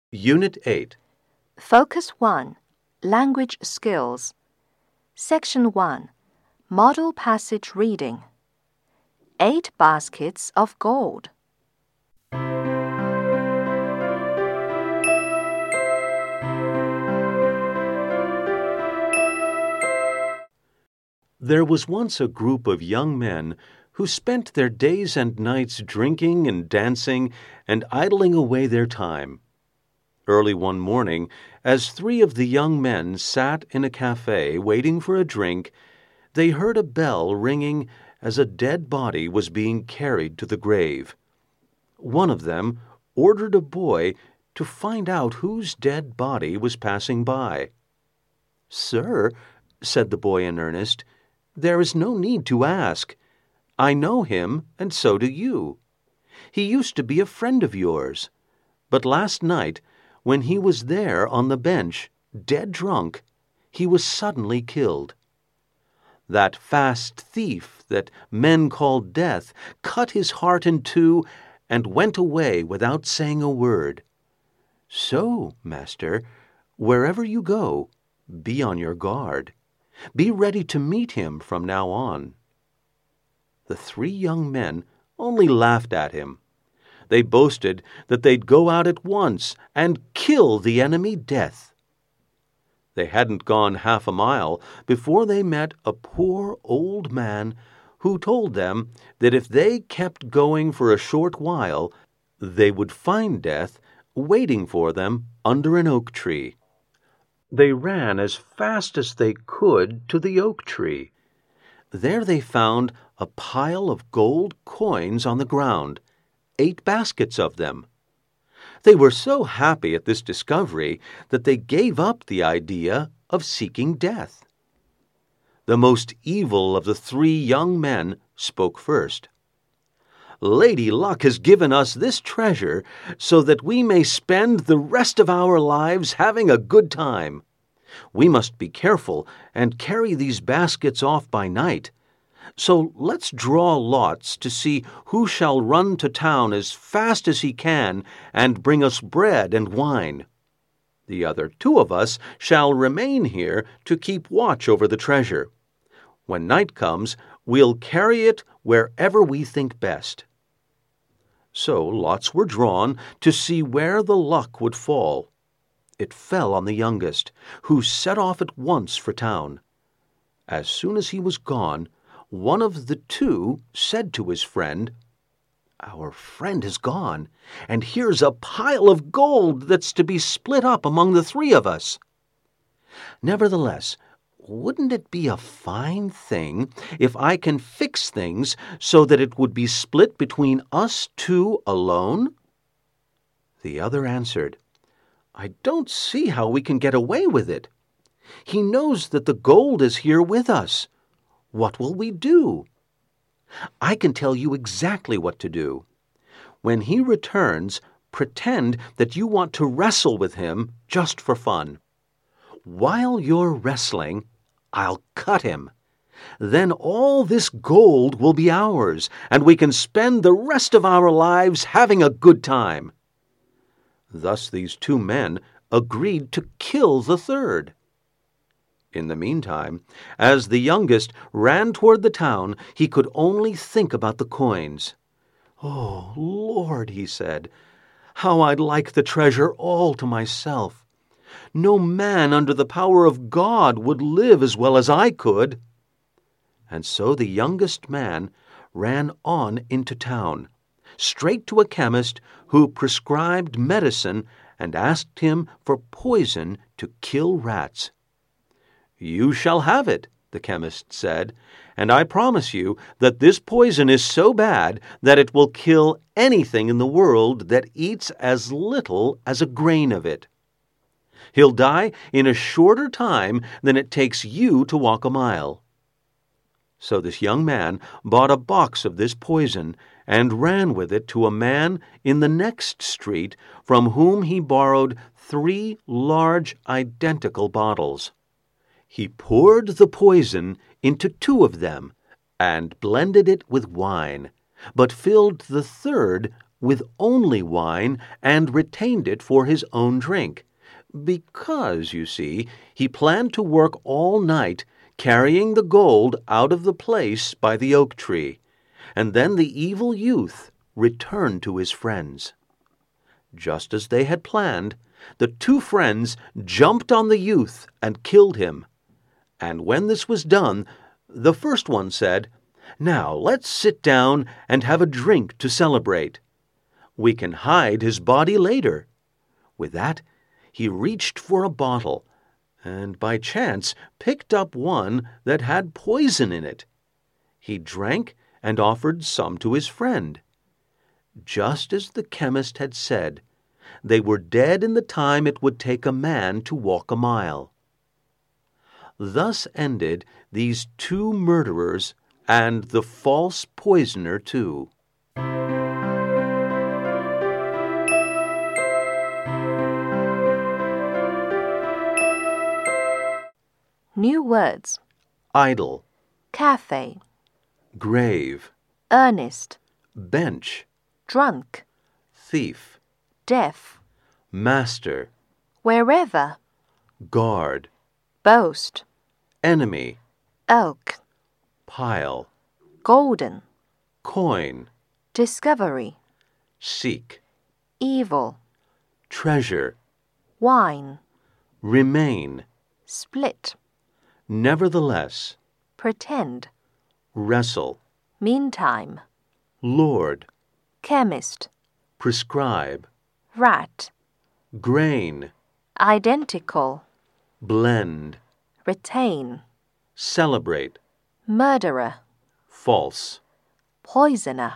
Unit 8. Focus 1. Language Skills. Section 1. Model Passage Reading. 8 baskets of gold. There was once a group of young men who spent their days and nights drinking and dancing and idling away their time. Early one morning, as 3 of the young men sat in a cafe waiting for a drink, they heard a bell ringing as a dead body was being carried to the grave. One of them ordered a boy to find out whose dead body was passing by. "Sir," said the boy in earnest, "there is no need to ask. I know him, and so do you. He used to be a friend of yours. But last night, when he was there on the bench, dead drunk, he was suddenly killed. That fast thief that men call Death cut his heart in two and went away without saying a word. So, master, wherever you go, be on your guard. Be ready to meet him from now on." The 3 young men only laughed at him. They boasted that they'd go out at once and kill the enemy Death. They hadn't gone half a mile before they met a poor old man who told them that if they kept going for a short while, they would find Death waiting for them under an oak tree. They ran as fast as they could to the oak tree. There they found a pile of gold coins on the ground, 8 baskets of them. They were so happy at this discovery that they gave up the idea of seeking Death. The most evil of the 3 young men spoke first. "Lady Luck has given us this treasure so that we may spend the rest of our lives having a good time. We must be careful and carry these baskets off by night. So let's draw lots to see who shall run to town as fast as he can and bring us bread and wine. The other 2 of us shall remain here to keep watch over the treasure. When night comes, we'll carry it wherever we think best." So lots were drawn to see where the luck would fall. It fell on the youngest, who set off at once for town. As soon as he was gone, one of the 2 said to his friend, "Our friend has gone, and here's a pile of gold that's to be split up among the 3 of us. Nevertheless, wouldn't it be a fine thing if I can fix things so that it would be split between us 2 alone?" The other answered, "I don't see how we can get away with it. He knows that the gold is here with us. What will we do?" "I can tell you exactly what to do. When he returns, pretend that you want to wrestle with him just for fun. While you're wrestling, I'll cut him. Then all this gold will be ours, and we can spend the rest of our lives having a good time." Thus these 2 men agreed to kill the 3rd. In the meantime, as the youngest ran toward the town, he could only think about the coins. "Oh, Lord," he said, "how I'd like the treasure all to myself. No man under the power of God would live as well as I could." And so the youngest man ran on into town, straight to a chemist who prescribed medicine and asked him for poison to kill rats. "You shall have it," the chemist said, "and I promise you that this poison is so bad that it will kill anything in the world that eats as little as a grain of it. He'll die in a shorter time than it takes you to walk a mile." So this young man bought a box of this poison and ran with it to a man in the next street from whom he borrowed 3 large identical bottles. He poured the poison into 2 of them and blended it with wine, but filled the 3rd with only wine and retained it for his own drink, because, you see, he planned to work all night carrying the gold out of the place by the oak tree, and then the evil youth returned to his friends. Just as they had planned, the two friends jumped on the youth and killed him. And when this was done, the first one said, "Now let's sit down and have a drink to celebrate. We can hide his body later." With that, he reached for a bottle, and by chance picked up one that had poison in it. He drank and offered some to his friend. Just as the chemist had said, they were dead in the time it would take a man to walk a mile. Thus ended these two murderers and the false poisoner too. New words. Idle, Cafe, grave, earnest, bench, drunk, thief, deaf, master, wherever, guard, boast, enemy, elk, pile, golden, coin, discovery, seek, evil, treasure, wine, remain, split, nevertheless, pretend, wrestle, meantime, Lord, chemist, prescribe, rat, grain, identical, blend, retain, murderer, false. poisoner.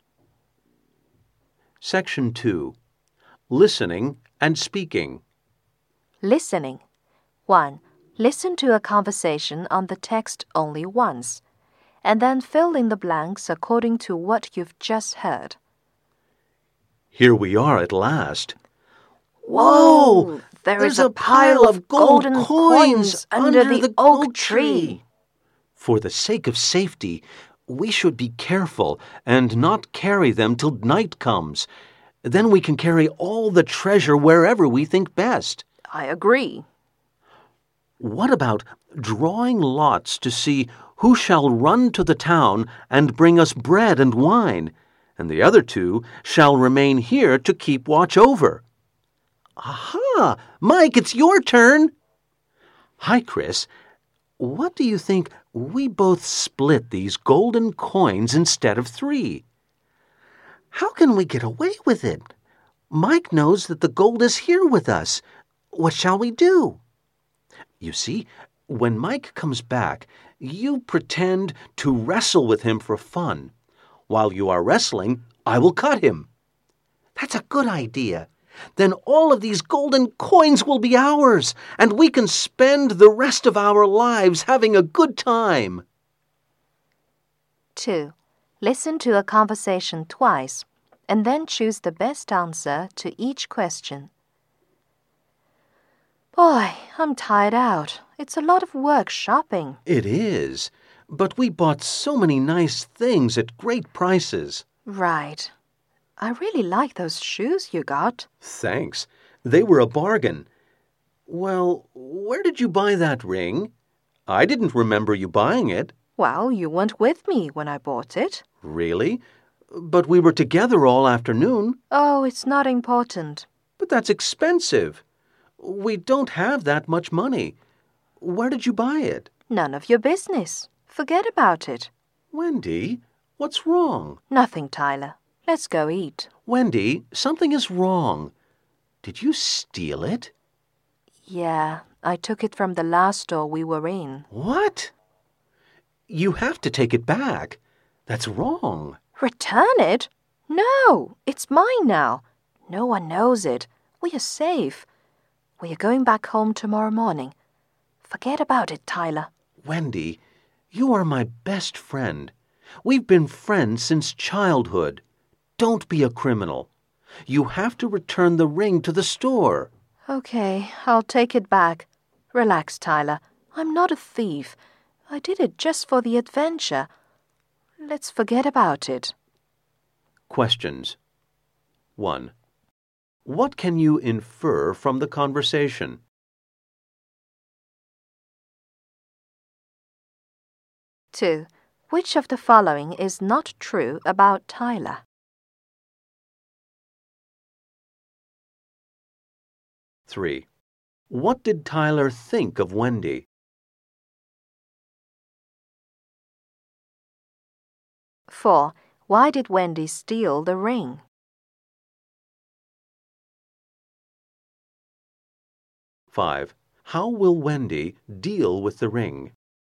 Section 2. Listening and speaking. Listening. 1. Listen to a conversation on the text only once, and then fill in the blanks according to what you've just heard. Here we are at last. Whoa! There's a pile of golden coins under the oak tree. For the sake of safety, we should be careful and not carry them till night comes. Then we can carry all the treasure wherever we think best. I agree. What about drawing lots to see who shall run to the town and bring us bread and wine, and the other two shall remain here to keep watch over? Aha! Mike, it's your turn! Hi, Chris. What do you think we both split these golden coins instead of 3? How can we get away with it? Mike knows that the gold is here with us. What shall we do? You see, when Mike comes back, you pretend to wrestle with him for fun. While you are wrestling, I will cut him. That's a good idea. Then all of these golden coins will be ours, and we can spend the rest of our lives having a good time. 2. Listen to a conversation twice, and then choose the best answer to each question. Boy, I'm tired out. It's a lot of work shopping. It is, but we bought so many nice things at great prices. Right. I really like those shoes you got. Thanks. They were a bargain. Well, where did you buy that ring? I didn't remember you buying it. Well, you weren't with me when I bought it. Really? But we were together all afternoon. Oh, it's not important. But that's expensive. We don't have that much money. Where did you buy it? None of your business. Forget about it. Wendy, what's wrong? Nothing, Tyler. Let's go eat. Wendy, something is wrong. Did you steal it? Yeah, I took it from the last store we were in. What? You have to take it back. That's wrong. Return it? No, it's mine now. No one knows it. We are safe. We are going back home tomorrow morning. Forget about it, Tyler. Wendy, you are my best friend. We've been friends since childhood. Don't be a criminal. You have to return the ring to the store. Okay, I'll take it back. Relax, Tyler. I'm not a thief. I did it just for the adventure. Let's forget about it. Questions. 1. What can you infer from the conversation? 2. Which of the following is not true about Tyler? 3. What did Tyler think of Wendy? 4. Why did Wendy steal the ring? 5. How will Wendy deal with the ring?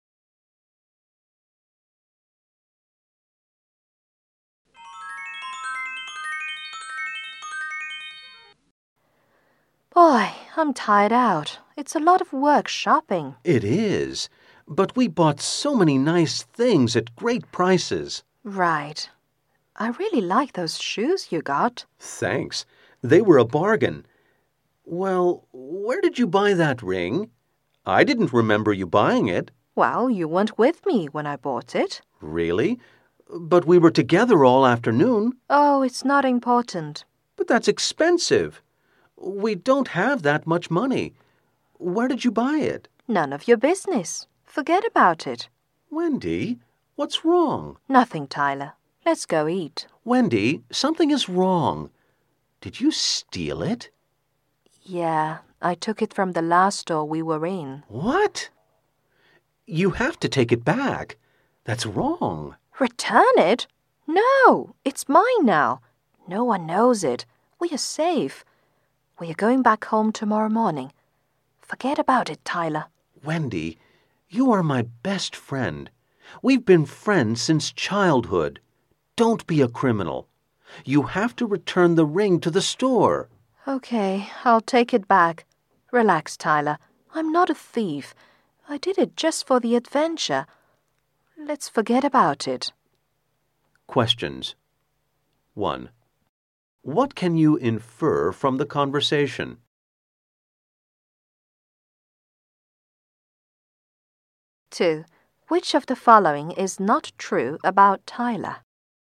Boy, I'm tired out. It's a lot of work shopping. It is, but we bought so many nice things at great prices. Right. I really like those shoes you got. Thanks. They were a bargain. Well, where did you buy that ring? I didn't remember you buying it. Well, you weren't with me when I bought it. Really? But we were together all afternoon. Oh, it's not important. But that's expensive. We don't have that much money. Where did you buy it? None of your business. Forget about it. Wendy, what's wrong? Nothing, Tyler. Let's go eat. Wendy, something is wrong. Did you steal it? Yeah, I took it from the last store we were in. What? You have to take it back. That's wrong. Return it? No, it's mine now. No one knows it. We are safe. We are going back home tomorrow morning. Forget about it, Tyler. Wendy, you are my best friend. We've been friends since childhood. Don't be a criminal. You have to return the ring to the store. Okay, I'll take it back. Relax, Tyler. I'm not a thief. I did it just for the adventure. Let's forget about it. Questions. 1. What can you infer from the conversation? 2. Which of the following is not true about Tyler?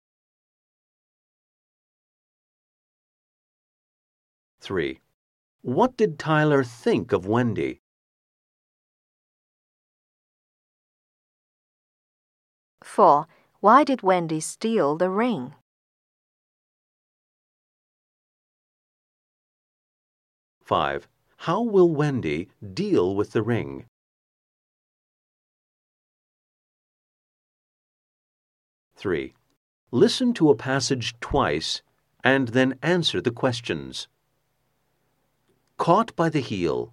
3. What did Tyler think of Wendy? 4. Why did Wendy steal the ring? 5. How will Wendy deal with the ring? 3. Listen to a passage twice and then answer the questions. Caught by the heel.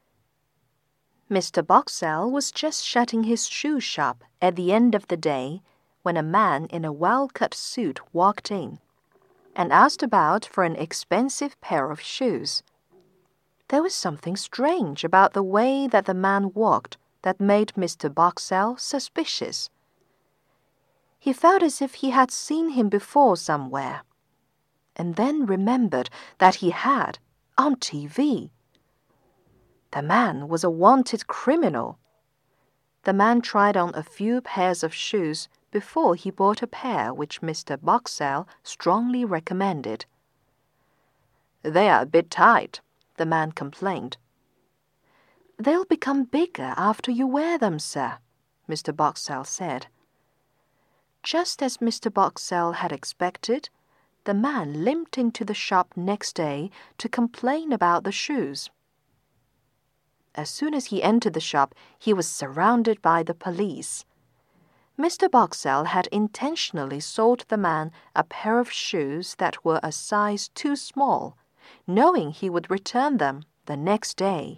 Mr. Boxell was just shutting his shoe shop at the end of the day when a man in a well-cut suit walked in and asked about for an expensive pair of shoes. There was something strange about the way that the man walked that made Mr. Boxell suspicious. He felt as if he had seen him before somewhere, and then remembered that he had, on TV. The man was a wanted criminal. The man tried on a few pairs of shoes before he bought a pair which Mr. Boxell strongly recommended. "They are a bit tight," the man complained. "They'll become bigger after you wear them, sir," Mr. Boxell said. Just as Mr. Boxell had expected, the man limped into the shop next day to complain about the shoes. As soon as he entered the shop, he was surrounded by the police. Mr. Boxell had intentionally sold the man a pair of shoes that were a size too small, knowing he would return them the next day.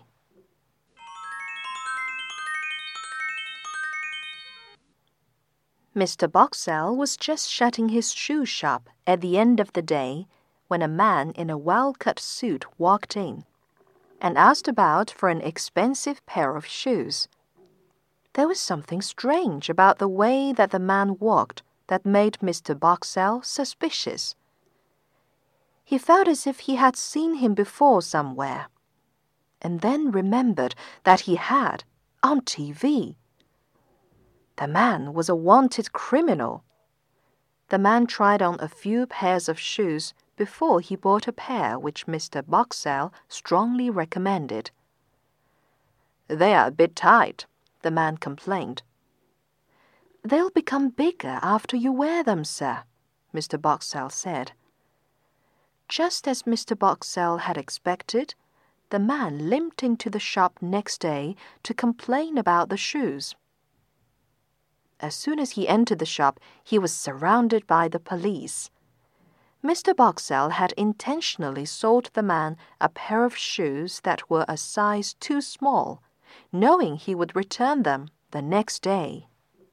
Mr. Boxell was just shutting his shoe shop at the end of the day when a man in a well-cut suit walked in and asked about for an expensive pair of shoes. There was something strange about the way that the man walked that made Mr. Boxell suspicious. He felt as if he had seen him before somewhere, and then remembered that he had, on TV. The man was a wanted criminal. The man tried on a few pairs of shoes before he bought a pair which Mr. Boxall strongly recommended. "They are a bit tight," the man complained. "They'll become bigger after you wear them, sir," Mr. Boxall said. Just as Mr. Boxall had expected, the man limped into the shop next day to complain about the shoes. As soon as he entered the shop, he was surrounded by the police. Mr. Boxall had intentionally sold the man a pair of shoes that were a size too small, knowing he would return them the next day.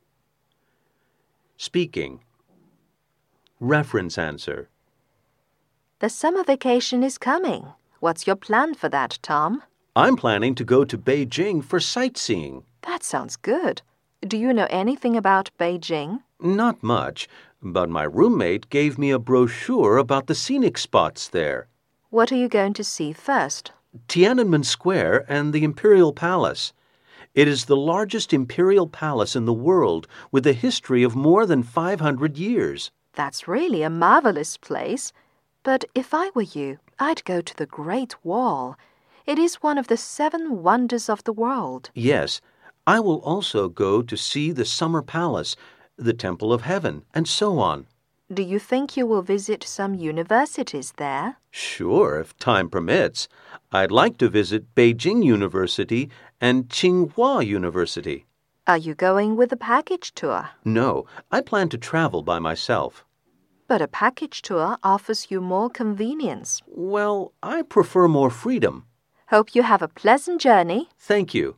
Speaking. Reference answer. The summer vacation is coming. What's your plan for that, Tom? I'm planning to go to Beijing for sightseeing. That sounds good. Do you know anything about Beijing? Not much, but my roommate gave me a brochure about the scenic spots there. What are you going to see first? Tiananmen Square and the Imperial Palace. It is the largest imperial palace in the world with a history of more than 500 years. That's really a marvelous place. But if I were you, I'd go to the Great Wall. It is one of the 7 wonders of the world. Yes, I will also go to see the Summer Palace, the Temple of Heaven, and so on. Do you think you will visit some universities there? Sure, if time permits. I'd like to visit Beijing University and Tsinghua University. Are you going with a package tour? No, I plan to travel by myself. But a package tour offers you more convenience. Well, I prefer more freedom. Hope you have a pleasant journey. Thank you.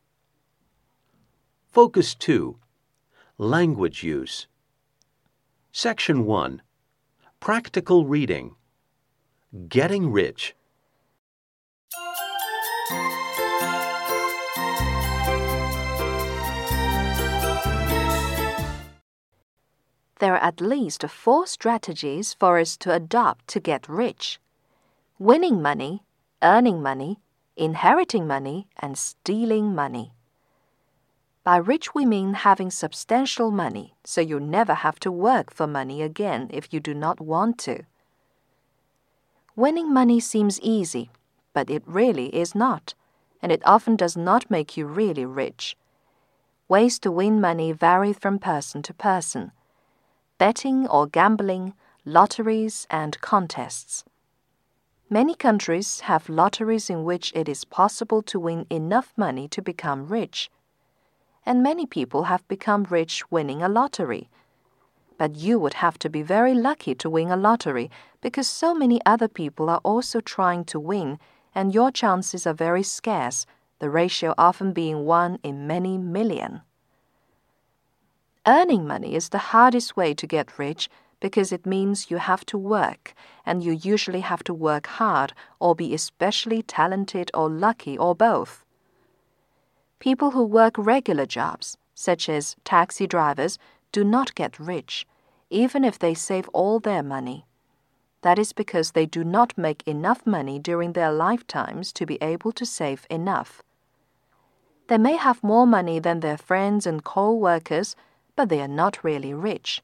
Focus 2. Language use. Section 1. Practical reading. Getting rich. There are at least 4 strategies for us to adopt to get rich: winning money, earning money, inheriting money, and stealing money. By rich we mean having substantial money, so you never have to work for money again if you do not want to. Winning money seems easy, but it really is not, and it often does not make you really rich. Ways to win money vary from person to person. Betting or gambling, lotteries, and contests. Many countries have lotteries in which it is possible to win enough money to become rich. And many people have become rich winning a lottery. But you would have to be very lucky to win a lottery because so many other people are also trying to win, and your chances are very scarce, the ratio often being 1 in many million. Earning money is the hardest way to get rich because it means you have to work, and you usually have to work hard or be especially talented or lucky or both. People who work regular jobs, such as taxi drivers, do not get rich, even if they save all their money. That is because they do not make enough money during their lifetimes to be able to save enough. They may have more money than their friends and co-workers, but they are not really rich.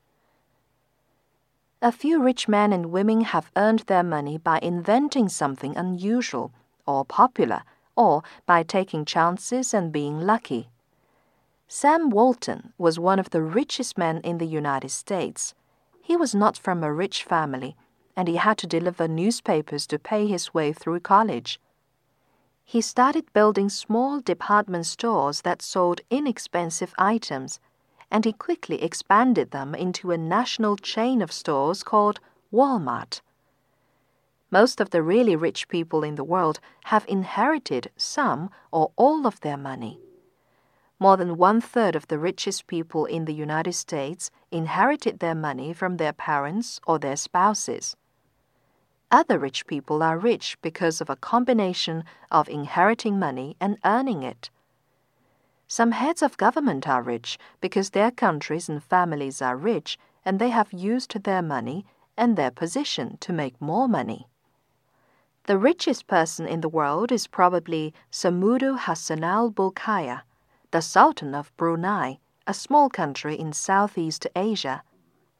A few rich men and women have earned their money by inventing something unusual or popular, or by taking chances and being lucky. Sam Walton was one of the richest men in the United States. He was not from a rich family, and he had to deliver newspapers to pay his way through college. He started building small department stores that sold inexpensive items, and he quickly expanded them into a national chain of stores called Walmart. Most of the really rich people in the world have inherited some or all of their money. More than 1/3 of the richest people in the United States inherited their money from their parents or their spouses. Other rich people are rich because of a combination of inheriting money and earning it. Some heads of government are rich because their countries and families are rich and they have used their money and their position to make more money. The richest person in the world is probably Samudu Hassan al-Bolkiah, the Sultan of Brunei, a small country in Southeast Asia.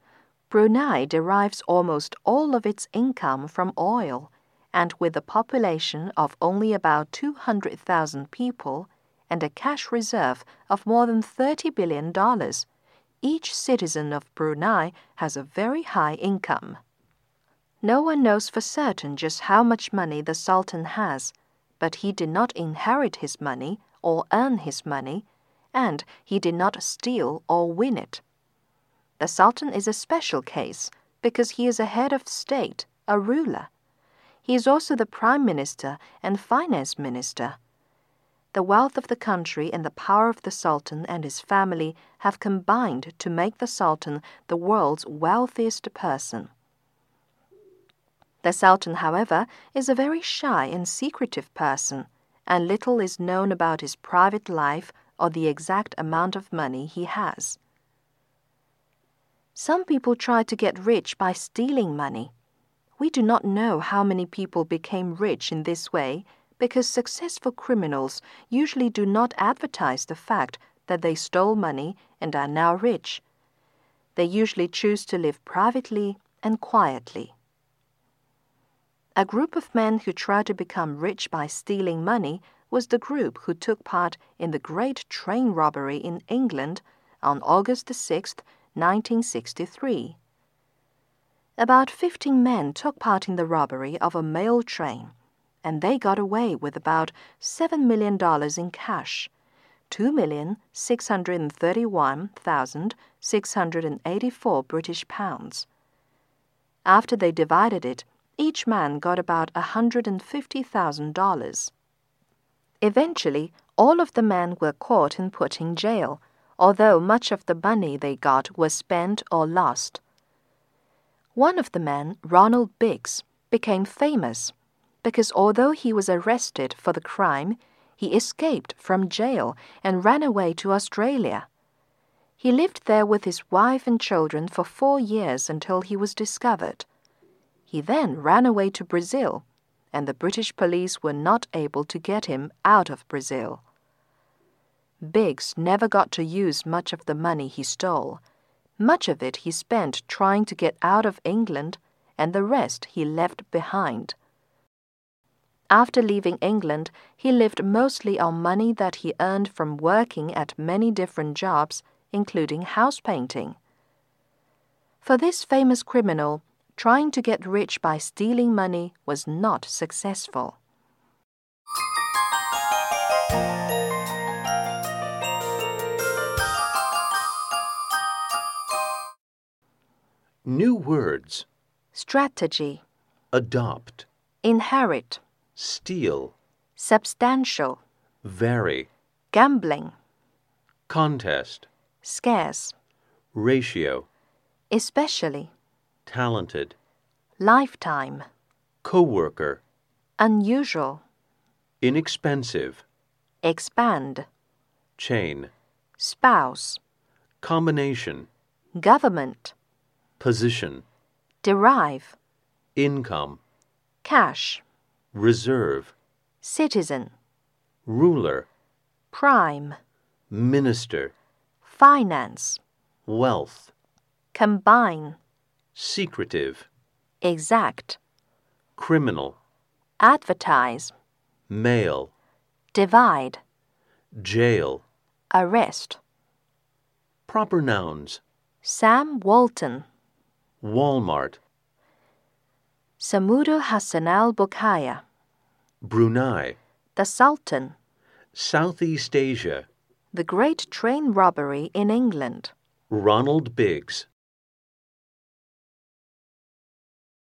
Brunei derives almost all of its income from oil, and with a population of only about 200,000 people and a cash reserve of more than $30 billion, each citizen of Brunei has a very high income. No one knows for certain just how much money the Sultan has, but he did not inherit his money or earn his money, and he did not steal or win it. The Sultan is a special case because he is a head of state, a ruler. He is also the Prime Minister and Finance Minister. The wealth of the country and the power of the Sultan and his family have combined to make the Sultan the world's wealthiest person. The Sultan, however, is a very shy and secretive person, and little is known about his private life or the exact amount of money he has. Some people try to get rich by stealing money. We do not know how many people became rich in this way because successful criminals usually do not advertise the fact that they stole money and are now rich. They usually choose to live privately and quietly. A group of men who tried to become rich by stealing money was the group who took part in the Great Train Robbery in England on August 6, 1963. About 15 men took part in the robbery of a mail train, and they got away with about $7 million in cash, £2,631,684 British pounds. After they divided it, each man got about $150,000. Eventually, all of the men were caught and put in jail, although much of the money they got was spent or lost. One of the men, Ronald Biggs, became famous because although he was arrested for the crime, he escaped from jail and ran away to Australia. He lived there with his wife and children for 4 years until he was discovered. He then ran away to Brazil, and the British police were not able to get him out of Brazil. Biggs never got to use much of the money he stole. Much of it he spent trying to get out of England, and the rest he left behind. After leaving England, he lived mostly on money that he earned from working at many different jobs, including house painting. For this famous criminal, trying to get rich by stealing money was not successful. New words. Strategy, Adopt. inherit, Steal. substantial, Vary. gambling, Contest. scarce, Ratio. especially, Talented. lifetime, Coworker. unusual, Inexpensive. expand, Chain. spouse, Combination. government, Position. derive, Income. cash, Reserve. citizen, Ruler. prime, Minister. finance, Wealth. combine, Secretive. exact, Criminal. advertise, Mail. divide, Jail. arrest. Proper nouns. Sam Walton, Walmart. Samudu Hassan al-Bukhaya, Brunei. the Sultan, Southeast Asia. the Great Train Robbery in England. Ronald Biggs.